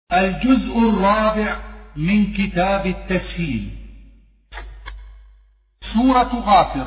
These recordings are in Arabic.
الجزء الرابع من كتاب التسهيل. سورة غافر.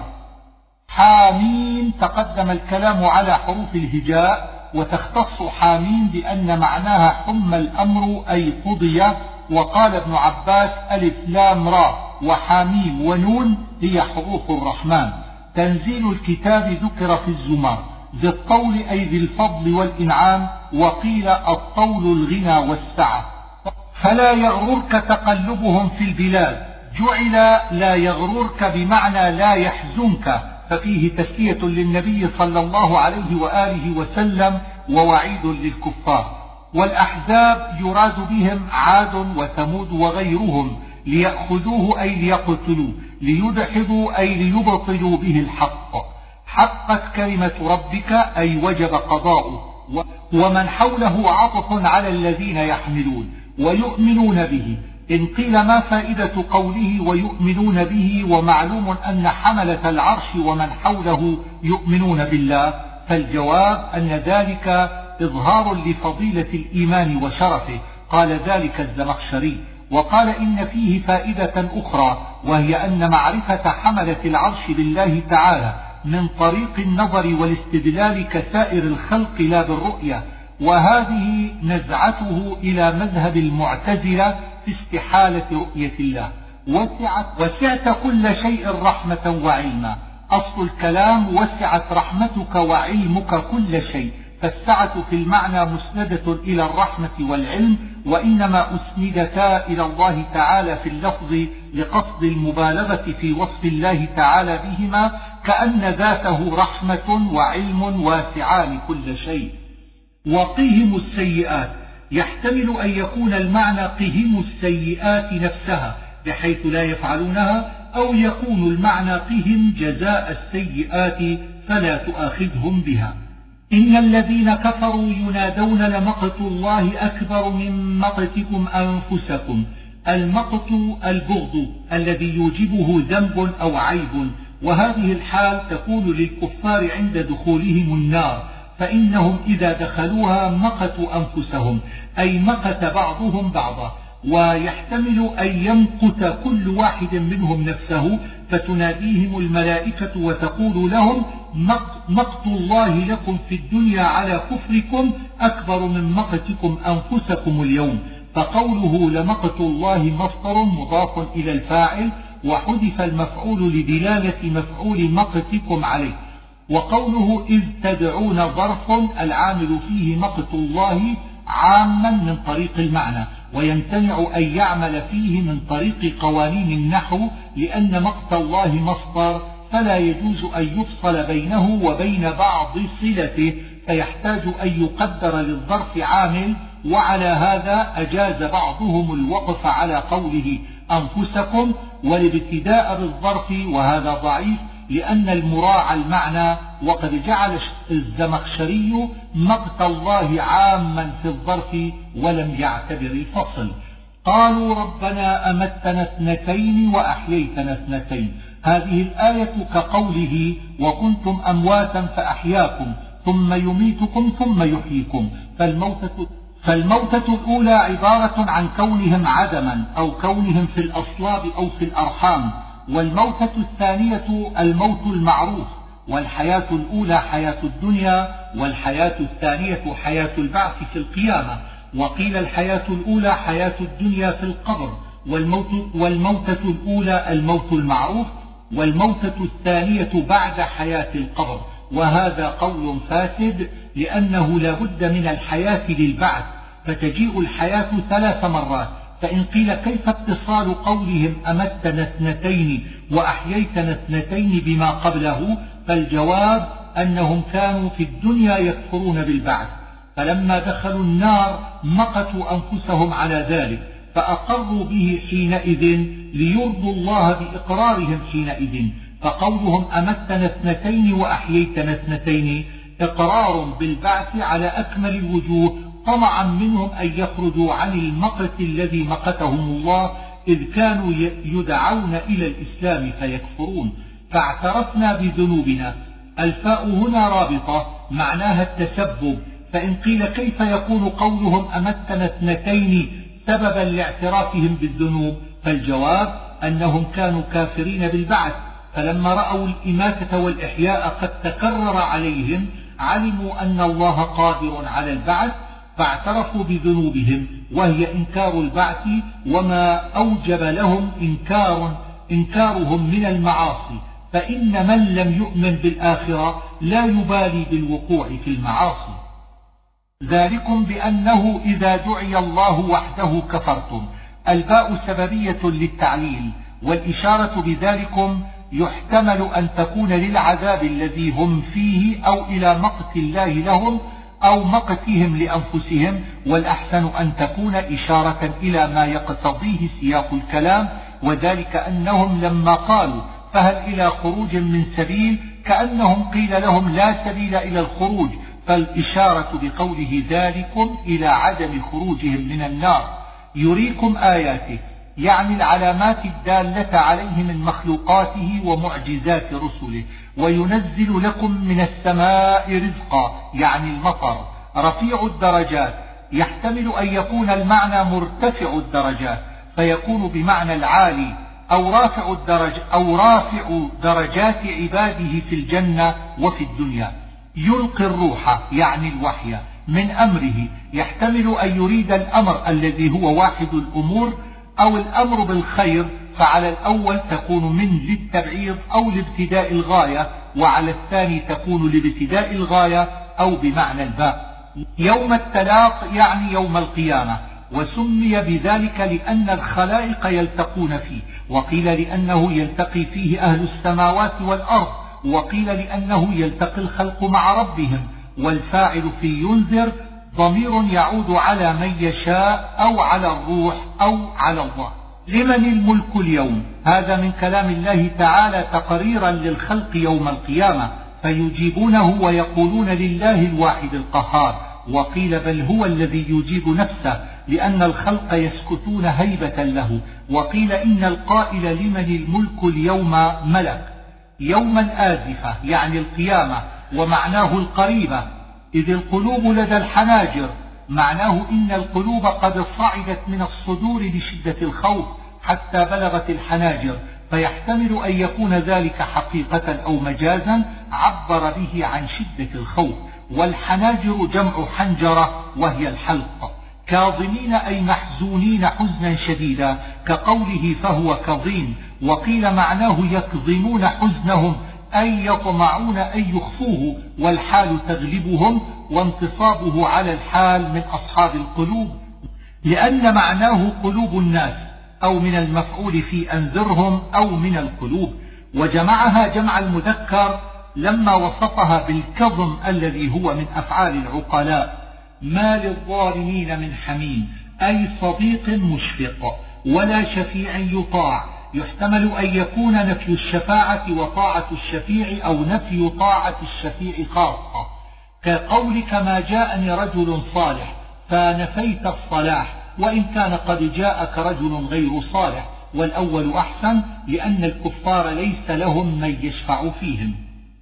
حاميم تقدم الكلام على حروف الهجاء، وتختص حاميم بأن معناها حم الأمر أي قضي. وقال ابن عباس ألف لام را وحاميم ونون هي حروف الرحمن. تنزيل الكتاب ذكر في الزمر، ذي الطول أي ذي الفضل والإنعام، وقيل الطول الغنى والسعة. فلا يغررك تقلبهم في البلاد، جعل لا يغررك بمعنى لا يحزنك، ففيه تسلية للنبي صلى الله عليه وآله وسلم ووعيد للكفار. والأحزاب يراد بهم عاد وثمود وغيرهم، ليأخذوه أي ليقتلوه، ليدحضوا أي ليبطلوا به الحق. حقت كلمة ربك أي وجب قضاؤه. ومن حوله عطف على الذين يحملون ويؤمنون به. إن قيل ما فائدة قوله ويؤمنون به، ومعلوم أن حملة العرش ومن حوله يؤمنون بالله، فالجواب أن ذلك إظهار لفضيلة الإيمان وشرفه. قال ذلك الزمخشري. وقال إن فيه فائدة أخرى، وهي أن معرفة حملة العرش بالله تعالى من طريق النظر والاستدلال كسائر الخلق لا بالرؤية، وهذه نزعته إلى مذهب المعتزلة في استحالة رؤية الله. وسعت كل شيء رحمة وعلما. أصل الكلام وسعت رحمتك وعلمك كل شيء، فالسعة في المعنى مسندة إلى الرحمة والعلم، وإنما أسندتا إلى الله تعالى في اللفظ لقصد المبالغة في وصف الله تعالى بهما، كأن ذاته رحمة وعلم واسعان كل شيء. وقهم السيئات يحتمل أن يكون المعنى قهم السيئات نفسها بحيث لا يفعلونها، أو يكون المعنى قهم جزاء السيئات فلا تؤاخذهم بها. إن الذين كفروا ينادون لمقت الله أكبر من مقتكم أنفسكم. المقت البغض الذي يوجبه ذنب أو عيب، وهذه الحال تكون للكفار عند دخولهم النار، فإنهم إذا دخلوها مقتوا أنفسهم، أي مقت بعضهم بعضا. ويحتمل أن يمقت كل واحد منهم نفسه، فتناديهم الملائكة وتقول لهم مقت الله لكم في الدنيا على كفركم أكبر من مقتكم أنفسكم اليوم. فقوله لمقت الله مصدر مضاف إلى الفاعل، وحذف المفعول لدلالة مفعول مقتكم عليه. وقوله إذ تدعون ظرف العامل فيه مقت الله عاما من طريق المعنى، ويمتنع أن يعمل فيه من طريق قوانين النحو، لأن مقت الله مصدر فلا يجوز أن يفصل بينه وبين بعض صلته، فيحتاج أن يقدر للظرف عامل. وعلى هذا أجاز بعضهم الوقف على قوله أنفسكم والابتداء بالظرف، وهذا ضعيف لأن المراعى المعنى. وقد جعل الزمخشري مقت الله عاما في الظرف ولم يعتبر الفصل. قالوا ربنا أمتنا اثنتين وأحييتنا اثنتين. هذه الآية كقوله وكنتم أمواتا فأحياكم ثم يميتكم ثم يحييكم. فالموتة الأولى عبارة عن كونهم عدما أو كونهم في الأصلاب أو في الأرحام، والموتة الثانية الموت المعروف. والحياة الأولى حياة الدنيا، والحياة الثانية حياة البعث في القيامة. وقيل الحياة الأولى حياة الدنيا في القبر، والموتة الأولى الموت المعروف، والموتة الثانية بعد حياة القبر. وهذا قول فاسد، لأنه لا بد من الحياة للبعث، فتجيء الحياة 3 مرات. فإن قيل كيف اتصال قولهم أمتنا اثنتين وأحييتنا اثنتين بما قبله، فالجواب أنهم كانوا في الدنيا يكفرون بالبعث، فلما دخلوا النار مقتوا أنفسهم على ذلك، فأقروا به حينئذ ليرضوا الله بإقرارهم حينئذ. فقولهم أمتنا اثنتين وأحييتنا اثنتين إقرار بالبعث على أكمل الوجوه، طمعا منهم أن يخرجوا عن المقت الذي مقتهم الله، إذ كانوا يدعون إلى الإسلام فيكفرون. فاعترفنا بذنوبنا. الفاء هنا رابطة معناها التسبب، فإن قيل كيف يكون قولهم أمتنا اثنتين سببا لاعترافهم بالذنوب؟ فالجواب أنهم كانوا كافرين بالبعث، فلما رأوا الإماتة والإحياء قد تكرر عليهم علموا أن الله قادر على البعث، فاعترفوا بذنوبهم وهي إنكار البعث وما أوجب لهم إنكارهم من المعاصي، فإن من لم يؤمن بالآخرة لا يبالي بالوقوع في المعاصي. ذلكم بأنه إذا دعي الله وحده كفرتم. الباء سببية للتعليل، والإشارة بذلكم يحتمل أن تكون للعذاب الذي هم فيه أو إلى مقت الله لهم أو مقتهم لأنفسهم، والأحسن أن تكون إشارة إلى ما يقتضيه سياق الكلام، وذلك أنهم لما قالوا فهل إلى خروج من سبيل كأنهم قيل لهم لا سبيل إلى الخروج، فالإشارة بقوله ذلكم إلى عدم خروجهم من النار. يريكم آياته يعني العلامات الدالة عليه من مخلوقاته ومعجزات رسله، وينزل لكم من السماء رزقا يعني المطر. رفيع الدرجات يحتمل أن يكون المعنى مرتفع الدرجات فيكون بمعنى العالي، أو رافع درجات عباده في الجنة وفي الدنيا. يلقي الروح يعني الوحي من أمره، يحتمل أن يريد الأمر الذي هو واحد الأمور أو الأمر بالخير، فعلى الأول تكون من للتبعيض أو لابتداء الغاية، وعلى الثاني تكون لابتداء الغاية أو بمعنى الباء. يوم التلاق يعني يوم القيامة، وسمي بذلك لأن الخلائق يلتقون فيه، وقيل لأنه يلتقي فيه أهل السماوات والأرض، وقيل لأنه يلتقي الخلق مع ربهم. والفاعل في ينذر ضمير يعود على من يشاء أو على الروح أو على الله. لمن الملك اليوم؟ هذا من كلام الله تعالى تقريرا للخلق يوم القيامة، فيجيبونه ويقولون لله الواحد القهار. وقيل بل هو الذي يجيب نفسه لأن الخلق يسكتون هيبة له. وقيل إن القائل لمن الملك اليوم ملك. يوما آزفة يعني القيامة، ومعناه القريبة، إذ القلوب لدى الحناجر، معناه إن القلوب قد صعدت من الصدور بشدة الخوف حتى بلغت الحناجر، فيحتمل أن يكون ذلك حقيقة أو مجازا عبر به عن شدة الخوف. والحناجر جمع حنجرة وهي الحلق. كاظمين أي محزونين حزنا شديدا كقوله فهو كظيم. وقيل معناه يكظمون حزنهم أي يطمعون أن يخفوه، والحال تغلبهم، وانتصابه على الحال من أصحاب القلوب، لأن معناه قلوب الناس، أو من المفعول في أنذرهم، أو من القلوب. وجمعها جمع المذكر لما وصفها بالكظم الذي هو من أفعال العقلاء. ما للظالمين من حميم أي صديق مشفق، ولا شفيع يطاع. يحتمل أن يكون نفي الشفاعة وطاعة الشفيع، أو نفي طاعة الشفيع خاصة، كقولك ما جاءني رجل صالح فنفيت الصلاح، وإن كان قد جاءك رجل غير صالح. والأول أحسن لأن الكفار ليس لهم من يشفع فيهم.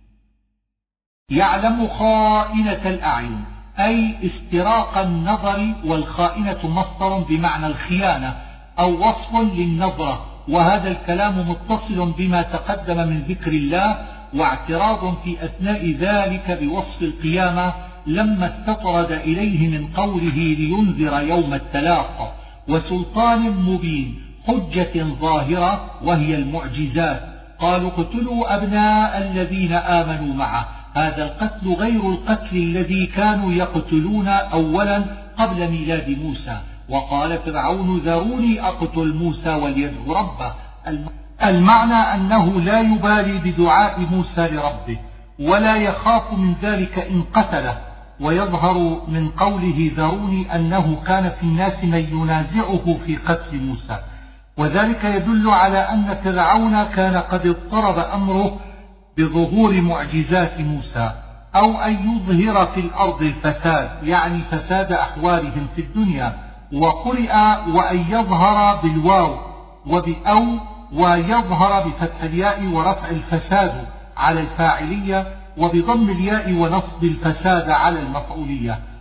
يعلم خائنة الأعين أي استراق النظر، والخائنة مصدر بمعنى الخيانة أو وصف للنظرة. وهذا الكلام متصل بما تقدم من ذكر الله، واعتراض في أثناء ذلك بوصف القيامة لما استطرد إليه من قوله لينذر يوم التلاق. وسلطان مبين حجة ظاهرة وهي المعجزات. قالوا اقتلوا أبناء الذين آمنوا معه. هذا القتل غير القتل الذي كانوا يقتلون أولا قبل ميلاد موسى. وقال فرعون ذروني أقتل موسى وليدعو ربه. المعنى أنه لا يبالي بدعاء موسى لربه ولا يخاف من ذلك إن قتله. ويظهر من قوله ذروني أنه كان في الناس من ينازعه في قتل موسى، وذلك يدل على أن فرعون كان قد اضطرب أمره بظهور معجزات موسى، أو أن يظهر في الأرض الفساد يعني فساد أحوالهم في الدنيا. وقرئ وأن يظهر بالواو وبأو، ويظهر بفتح الياء ورفع الفساد على الفاعلية، وبضم الياء ونصب الفساد على المفعولية.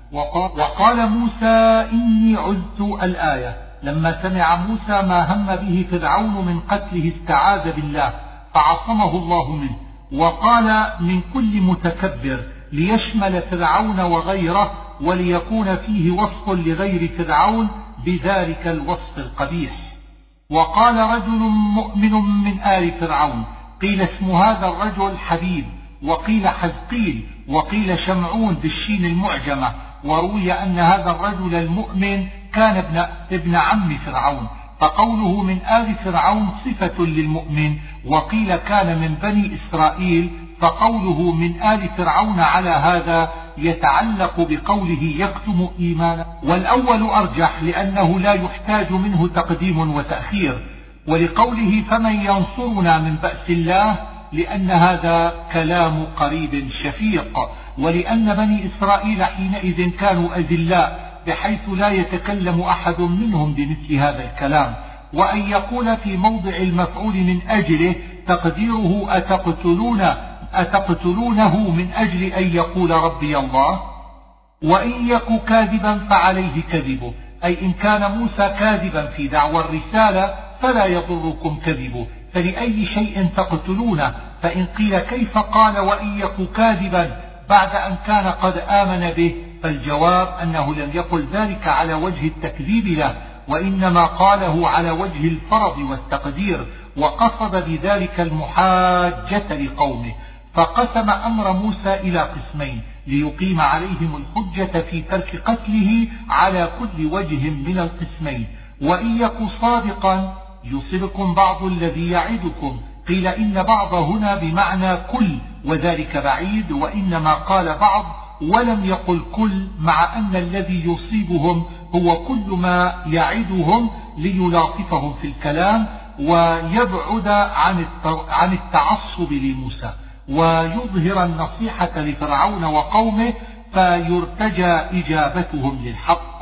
وقال موسى إني عذت الآية. لما سمع موسى ما هم به فرعون من قتله استعاذ بالله فعصمه الله منه، وقال من كل متكبر ليشمل فرعون وغيره وليكون فيه وصف لغير فرعون بذلك الوصف القبيح. وقال رجل مؤمن من آل فرعون، قيل اسم هذا الرجل حبيب، وقيل حزقيل، وقيل شمعون بالشين المعجمة، وروي أن هذا الرجل المؤمن كان ابن عم فرعون، فقوله من آل فرعون صفة للمؤمن. وقيل كان من بني إسرائيل، فقوله من آل فرعون على هذا يتعلق بقوله يكتم إيمانه، والأول أرجح لأنه لا يحتاج منه تقديم وتأخير، ولقوله فمن ينصرنا من بأس الله لأن هذا كلام قريب شفيق، ولأن بني إسرائيل حينئذ كانوا أذلاء بحيث لا يتكلم أحد منهم بمثل هذا الكلام. وأن يقول في موضع المفعول من أجله تقديره أتقتلونه من أجل أن يقول ربي الله، وإن يك كاذبا فعليه كذبه، أي إن كان موسى كاذبا في دعوى الرسالة فلا يضركم كذبه، فلأي شيء تقتلونه؟ فإن قيل كيف قال وإن يك كاذبا بعد أن كان قد آمن به؟ فالجواب أنه لم يقل ذلك على وجه التكذيب له، وإنما قاله على وجه الفرض والتقدير، وقصد بذلك المحاجة لقومه. فقسم أمر موسى إلى قسمين ليقيم عليهم الحجة في ترك قتله على كل وجه من القسمين. وإن يك صادقا يصبكم بعض الذي يعدكم، قيل إن بعض هنا بمعنى كل، وذلك بعيد، وإنما قال بعض ولم يقل كل، مع أن الذي يصيبهم هو كل ما يعدهم ليلاطفهم في الكلام ويبعد عن التعصب لموسى، ويظهر النصيحة لفرعون وقومه فيرتجى إجابتهم للحق.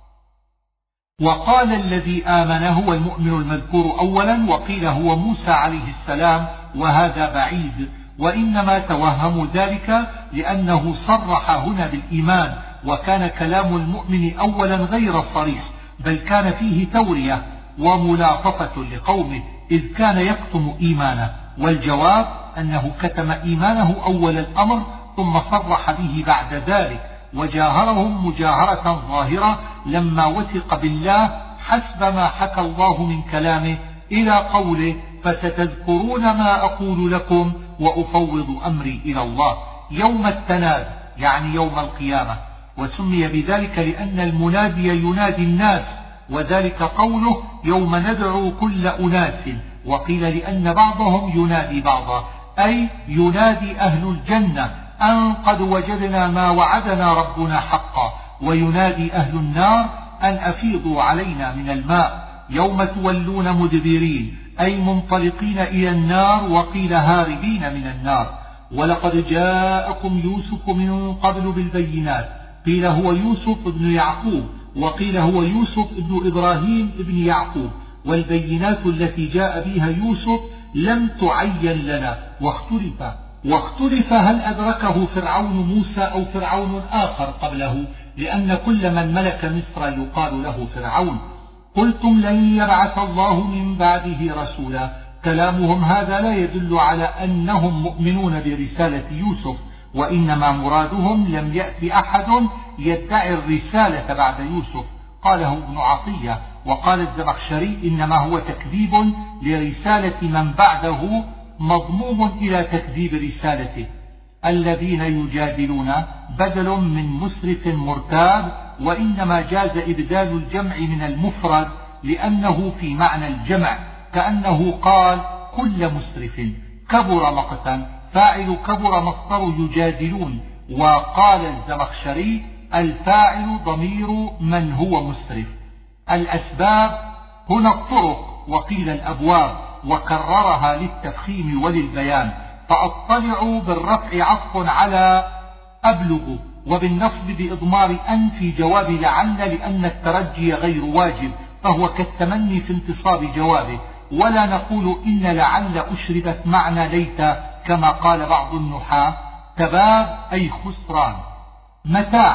وقال الذي آمن هو المؤمن المذكور أولا، وقيل هو موسى عليه السلام، وهذا بعيد، وإنما توهموا ذلك لأنه صرح هنا بالإيمان، وكان كلام المؤمن أولا غير صريح، بل كان فيه تورية وملاطفة لقومه إذ كان يكتم إيمانه. والجواب أنه كتم إيمانه أول الأمر ثم صرح به بعد ذلك، وجاهرهم مجاهرة ظاهرة لما وثق بالله حسب ما حكى الله من كلامه إلى قوله فستذكرون ما أقول لكم وأفوض أمري إلى الله، يوم التناد يعني يوم القيامة. وسمي بذلك لأن المنادي ينادي الناس، وذلك قوله يوم ندعو كل أناس، وقيل لأن بعضهم ينادي بعضا، أي ينادي أهل الجنة أن قد وجدنا ما وعدنا ربنا حقا، وينادي أهل النار أن أفيضوا علينا من الماء، يوم تولون مدبرين أي منطلقين إلى النار، وقيل هاربين من النار. ولقد جاءكم يوسف من قبل بالبينات، قيل هو يوسف ابن يعقوب، وقيل هو يوسف ابن إبراهيم ابن يعقوب، والبينات التي جاء بها يوسف لم تعين لنا، واختلف هل أدركه فرعون موسى أو فرعون آخر قبله، لأن كل من ملك مصر يقال له فرعون. قلتم لن يبعث الله من بعده رسولا، كلامهم هذا لا يدل على أنهم مؤمنون برسالة يوسف، وإنما مرادهم لم يأتي أحد يدعي الرسالة بعد يوسف، قاله ابن عطية. وقال الزمخشري إنما هو تكذيب لرسالة من بعده مضموم إلى تكذيب رسالته. الذين يجادلون بدل من مسرف مرتاب، وإنما جاز إبدال الجمع من المفرد لأنه في معنى الجمع، كأنه قال كل مسرف. كبر مقتا، فاعل كبر مصدر يجادلون. وقال الزمخشري الفاعل ضمير من هو مسرف. الأسباب هنا الطرق، وقيل الأبواب، وكررها للتفخيم وللبيان. فأطلع بالرفع عطف على أبلغ، وبالنصب بإضمار أن في جواب لعل، لأن الترجي غير واجب، فهو كالتمني في انتصاب جوابه. ولا نقول إن لعل أشربت معنى ليت كما قال بعض النحاة. تباب أي خسران. متاع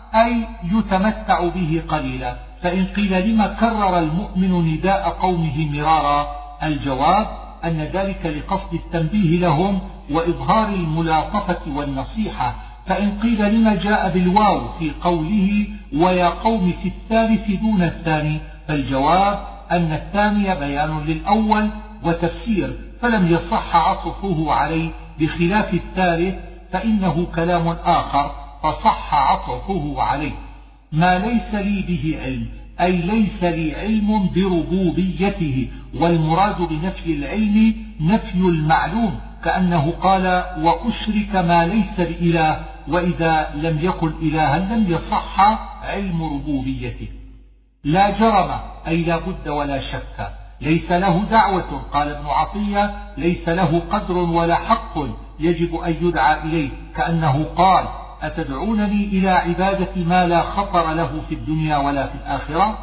أي يتمتع به قليلا. فإن قيل لما كرر المؤمن نداء قومه مرارا؟ الجواب أن ذلك لقصد التنبيه لهم وإظهار الملاطفة والنصيحة. فإن قيل لما جاء بالواو في قوله ويا قوم في الثالث دون الثاني؟ فالجواب أن الثاني بيان للأول وتفسير، فلم يصح عطفه عليه، بخلاف الثالث فإنه كلام آخر فصح عطفه عليه. ما ليس لي به علم، أي ليس لي علم بربوبيته، والمراد بنفي العلم نفي المعلوم، كأنه قال وأشرك ما ليس بإله، وإذا لم يكن إلها لم يصح علم ربوبيته. لا جرم أي لا بد ولا شك، ليس له دعوة، قال ابن عطية ليس له قدر ولا حق يجب أن يدعى إليه، كأنه قال أتدعونني إلى عبادة ما لا خطر له في الدنيا ولا في الآخرة.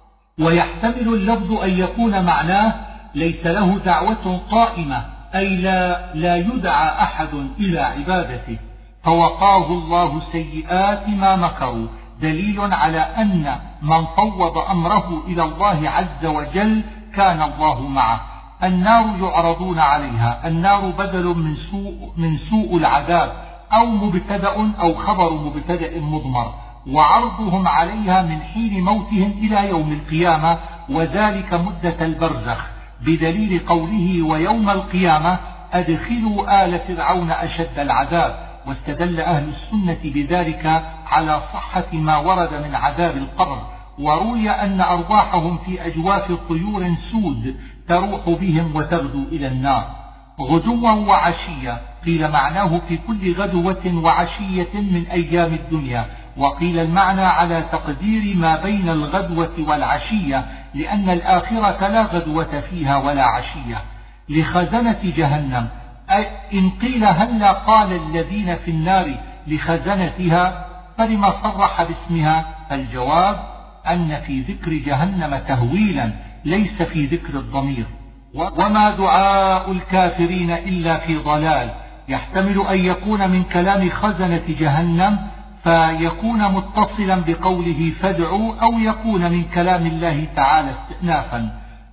ويحتمل اللفظ أن يكون معناه ليس له دعوة قائمة، أي لا يدعى أحد إلى عبادته، فوقاه الله سيئات ما مكروا، دليل على أن من فوض أمره إلى الله عز وجل كان الله معه. النار يعرضون عليها، النار بدل من سوء العذاب، أو مبتدأ أو خبر مبتدأ مضمر، وعرضهم عليها من حين موتهم إلى يوم القيامة، وذلك مدة البرزخ، بدليل قوله ويوم القيامة أدخلوا آل فرعون أشد العذاب. واستدل أهل السنة بذلك على صحة ما ورد من عذاب القبر. وروي أن أرواحهم في أجواف طيور سود تروح بهم وتغدو إلى النار غدوا وعشية، قيل معناه في كل غدوة وعشية من أيام الدنيا، وقيل المعنى على تقدير ما بين الغدوة والعشية، لأن الآخرة لا غدوة فيها ولا عشية. لخزنة جهنم، إن قيل هلا قال الذين في النار لخزنتها فلما صرح باسمها؟ فالجواب أن في ذكر جهنم تهويلا ليس في ذكر الضمير. وما دعاء الكافرين إلا في ضلال، يحتمل أن يكون من كلام خزنة جهنم فيكون متصلا بقوله فادعوا، أو يكون من كلام الله تعالى استئنافا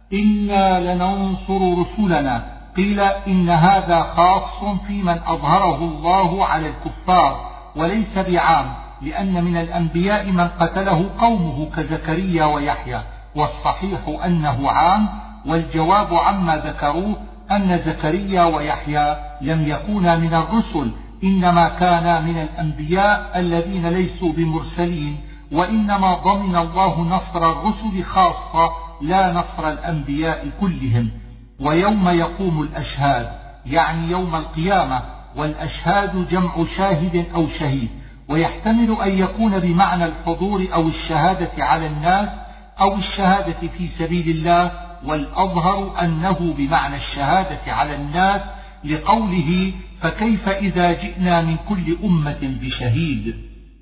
إنا لننصر رسلنا. قيل إن هذا خاص في من أظهره الله على الكفار وليس بعام، لأن من الأنبياء من قتله قومه كزكريا ويحيى، والصحيح أنه عام. والجواب عما ذكروه أن زكريا ويحيى لم يكونا من الرسل، إنما كانا من الأنبياء الذين ليسوا بمرسلين، وإنما ضمن الله نصر الرسل خاصة لا نصر الأنبياء كلهم. ويوم يقوم الأشهاد يعني يوم القيامة، والأشهاد جمع شاهد أو شهيد، ويحتمل أن يكون بمعنى الحضور أو الشهادة على الناس أو الشهادة في سبيل الله، والأظهر أنه بمعنى الشهادة على الناس، لقوله فكيف إذا جئنا من كل أمة بشهيد.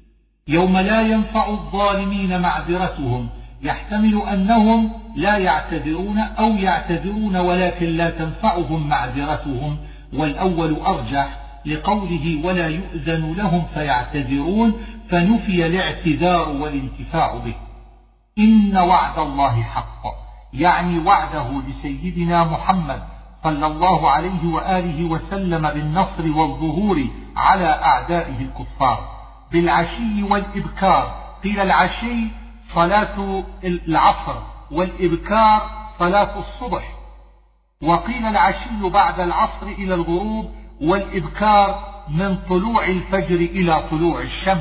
يوم لا ينفع الظالمين معذرتهم، يحتمل أنهم لا يعتذرون أو يعتذرون ولكن لا تنفعهم معذرتهم، والأول أرجح لقوله ولا يؤذن لهم فيعتذرون، فنفي الاعتذار والانتفاع به. إن وعد الله حق، يعني وعده لسيدنا محمد صلى الله عليه وآله وسلم بالنصر والظهور على أعدائه الكفار بالعشي والإبكار. قيل العشي صلاة العصر، والإبكار صلاة الصبح، وقيل العشي بعد العصر إلى الغروب، والإبكار من طلوع الفجر إلى طلوع الشمس.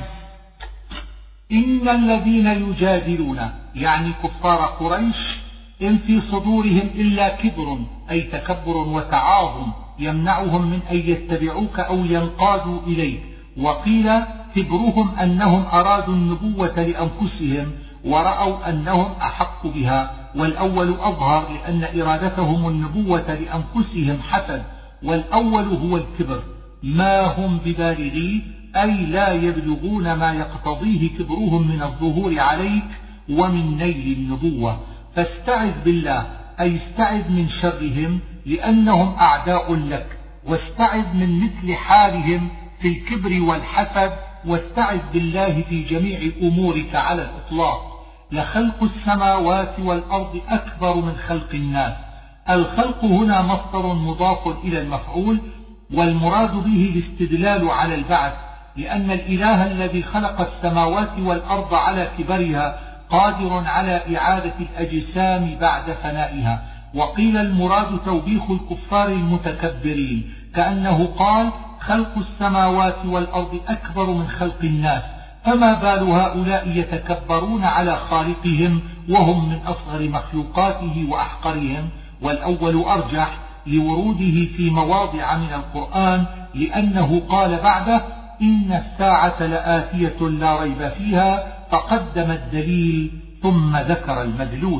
إن الذين يجادلون يعني كفار قريش إن في صدورهم إلا كبر، أي تكبر وتعاظم يمنعهم من أن يتبعوك أو ينقادوا إليك. وقيل كبرهم أنهم أرادوا النبوة لأنفسهم ورأوا أنهم أحق بها، والأول أظهر لأن إرادتهم النبوة لأنفسهم حسد، والأول هو الكبر ما هم ببالغيه، أي لا يبلغون ما يقتضيه كبرهم من الظهور عليك ومن نيل النبوة. فاستعذ بالله، أي استعذ من شرهم لأنهم أعداء لك، واستعذ من مثل حالهم في الكبر والحسد واستعذ بالله في جميع أمورك على الإطلاق. لخلق السماوات والأرض أكبر من خلق الناس. الخلق هنا مصدر مضاف إلى المفعول، والمراد به الاستدلال على البعث، لأن الإله الذي خلق السماوات والأرض على كبرها قادر على إعادة الأجسام بعد فنائها. وقيل المراد توبيخ الكفار المتكبرين، كأنه قال خلق السماوات والأرض أكبر من خلق الناس، فما بال هؤلاء يتكبرون على خالقهم وهم من أصغر مخلوقاته وأحقرهم. والأول أرجح لوروده في مواضع من القرآن، لأنه قال بعده إن الساعة لآتية لا ريب فيها، فقدم الدليل ثم ذكر المدلول.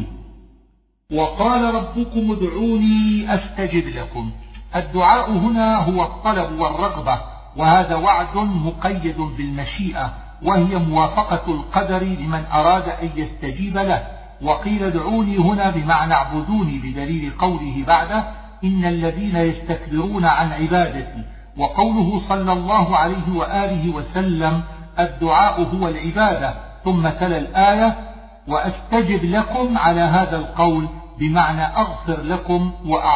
وقال ربكم ادعوني أستجب لكم. الدعاء هنا هو الطلب والرغبة، وهذا وعد مقيد بالمشيئة، وهي موافقة القدر لمن أراد أن يستجيب له. وقيل ادعوني هنا بمعنى اعبدوني، بدليل قوله بعده إن الذين يستكبرون عن عبادتي. وقوله صلى الله عليه وآله وسلم الدعاء هو العبادة، ثم تلا الآية وأستجب لكم على هذا القول بمعنى أغفر لكم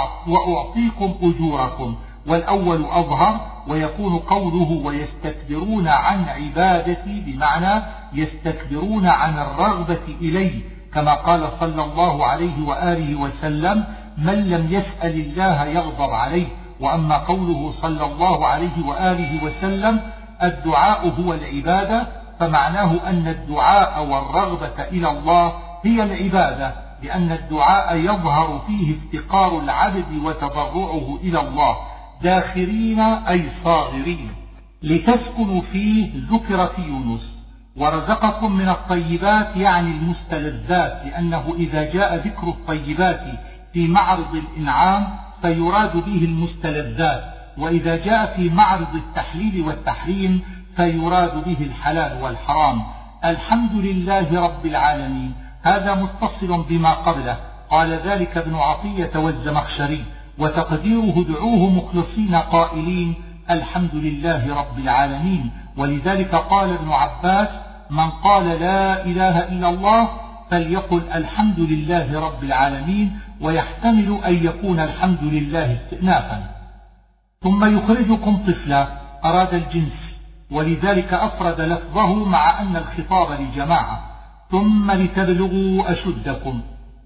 وأعطيكم أجوركم. والأول أظهر، ويكون قوله ويستكبرون عن عبادتي بمعنى يستكبرون عن الرغبة إليه، كما قال صلى الله عليه وآله وسلم من لم يسأل الله يغضب عليه. وأما قوله صلى الله عليه وآله وسلم الدعاء هو العبادة، فمعناه أن الدعاء والرغبة إلى الله هي العبادة، لأن الدعاء يظهر فيه افتقار العبد وتضرعه إلى الله، داخرين أي صاغرين. لتسكنوا فيه ذكر في يونس ورزقكم من الطيبات، يعني المستلذات، لأنه إذا جاء ذكر الطيبات في معرض الإنعام فيراد به المستلذات، وإذا جاء في معرض التحليل والتحريم فيراد به الحلال والحرام. الحمد لله رب العالمين، هذا متصل بما قبله، قال ذلك ابن عطية والزمخشري، وتقديره دعوه مخلصين قائلين الحمد لله رب العالمين. ولذلك قال ابن عباس من قال لا إله إلا الله فليقل الحمد لله رب العالمين، ويحتمل أن يكون الحمد لله استئنافا. ثم يخرجكم طفلا أراد الجنس، ولذلك أفرد لفظه مع أن الخطاب لجماعة. ثم لتبلغوا أشدكم.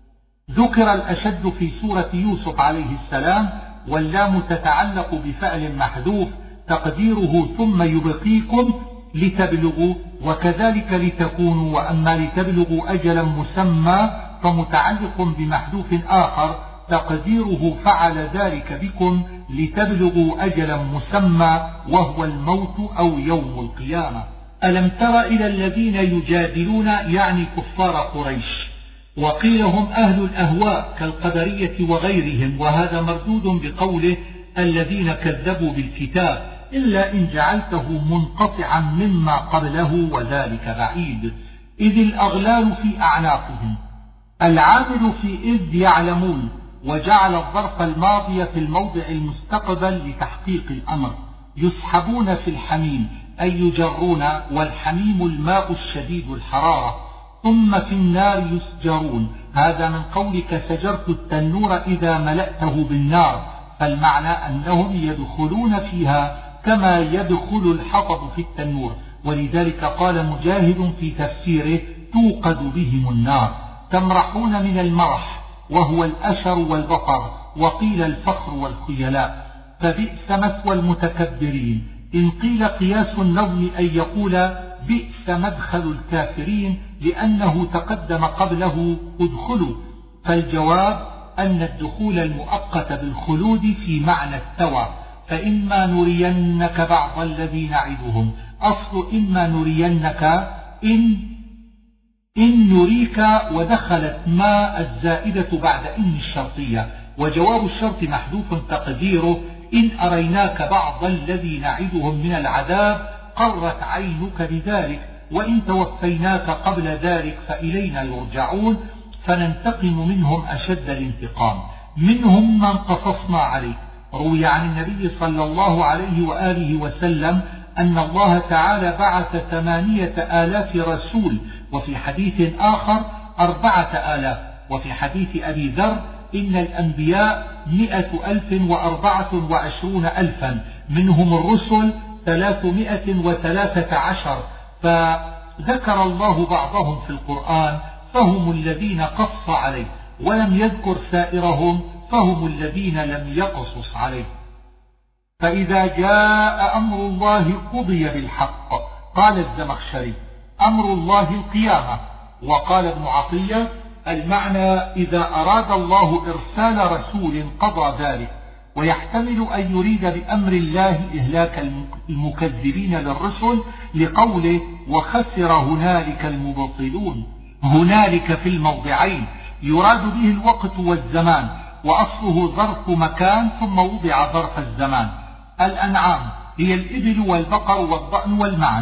ذكر الأشد في سورة يوسف عليه السلام، واللام تتعلق بفعل محذوف تقديره ثم يبقيكم لتبلغوا، وكذلك لتكونوا. وأما لتبلغوا أجلا مسمى فمتعلق بمحذوف آخر تقديره فعل ذلك بكم لتبلغوا أجلا مسمى، وهو الموت أو يوم القيامة. ألم تر إلى الذين يجادلون يعني كفار قريش، وقيل هم أهل الأهواء كالقدرية وغيرهم، وهذا مردود بقوله الذين كذبوا بالكتاب، إلا إن جعلته منقطعا مما قبله وذلك بعيد. إذ الأغلال في أعناقهم، العامل في إذ يعلمون، وجعل الظرف الماضي في الموضع المستقبل لتحقيق الأمر. يسحبون في الحميم أي يجرون، والحميم الماء الشديد الحرارة. ثم في النار يسجرون، هذا من قولك سجرت التنور إذا ملأته بالنار، فالمعنى أنهم يدخلون فيها كما يدخل الحطب في التنور. ولذلك قال مجاهد في تفسيره توقد بهم النار. تمرحون من المرح وهو الأشر والبطر، وقيل الفخر والخيلاء. فبئس مثوى المتكبرين. إن قيل قياس النظم أن يقول بئس مدخل الكافرين، لأنه تقدم قبله ادخلوا، فالجواب أن الدخول المؤقت بالخلود في معنى الثوى. فإما نرينك بعض الذي نعدهم، أصل إما نرينك إن نريك، ودخلت ما الزائدة بعد إن الشرطية، وجواب الشرط محذوف تقديره إن أريناك بعض الذي نعدهم من العذاب قرت عينك بذلك، وإن توفيناك قبل ذلك فإلينا يرجعون، فننتقم منهم أشد الانتقام. منهم من قصصنا عليك. روي عن النبي صلى الله عليه وآله وسلم أن الله تعالى بعث 8,000 رسول، وفي حديث آخر 4,000، وفي حديث أبي ذر إن الأنبياء 124,000 منهم الرسل 313، فذكر الله بعضهم في القرآن فهم الذين قص عليه، ولم يذكر سائرهم فهم الذين لم يقصص عليه. فإذا جاء أمر الله قضي بالحق. قال الزمخشري: أمر الله القيامة. وقال ابن عطية: المعنى إذا أراد الله إرسال رسول قضى ذلك. ويحتمل أن يريد بأمر الله إهلاك المكذبين للرسل لقوله: وخسر هنالك المبطلون. هنالك في الموضعين يراد به الوقت والزمان، وأصله ظرف مكان ثم وضع ظرف الزمان. الأنعام هي الإبل والبقر والضأن والمعز،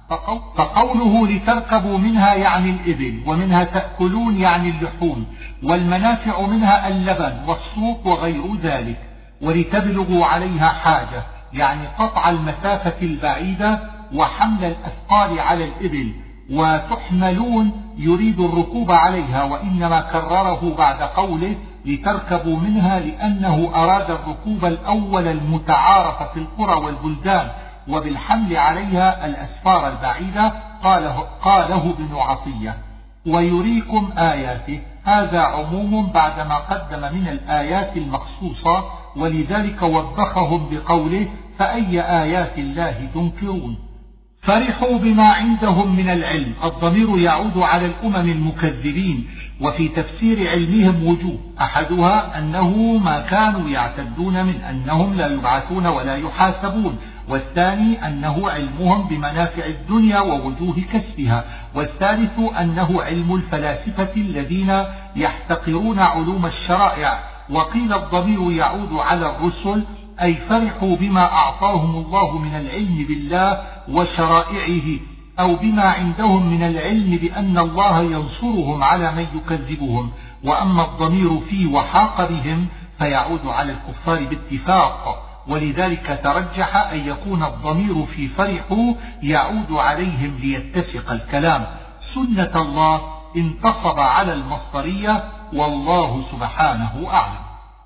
فقوله لتركبوا منها يعني الإبل، ومنها تأكلون يعني اللحوم، والمنافع منها اللبن والصوف وغير ذلك. ولتبلغوا عليها حاجة يعني قطع المسافة البعيدة وحمل الأثقال على الإبل. وتحملون يريد الركوب عليها، وإنما كرره بعد قوله لتركبوا منها لأنه أراد الركوب الأول المتعارف في القرى والبلدان، وبالحمل عليها الأسفار البعيدة. قاله ابن عطية. ويريكم آياته، هذا عموم بعدما قدم من الآيات المخصوصة، ولذلك وضخهم بقوله فأي آيات الله تنكرون. فرحوا بما عندهم من العلم. الضمير يعود على الأمم المكذبين، وفي تفسير علمهم وجوه: أحدها أنه ما كانوا يعتدون من أنهم لا يبعثون ولا يحاسبون، والثاني أنه علمهم بمنافع الدنيا ووجوه كسبها، والثالث أنه علم الفلاسفة الذين يحتقرون علوم الشرائع. وقيل الضمير يعود على الرسل، أي فرحوا بما أعطاهم الله من العلم بالله وشرائعه، أو بما عندهم من العلم بأن الله ينصرهم على من يكذبهم. وأما الضمير في وحاق بهم فيعود على الكفار باتفاق، ولذلك ترجح أن يكون الضمير في فرحوا يعود عليهم ليتفق الكلام. سنة الله انتصب على المصدرية، والله سبحانه أعلم.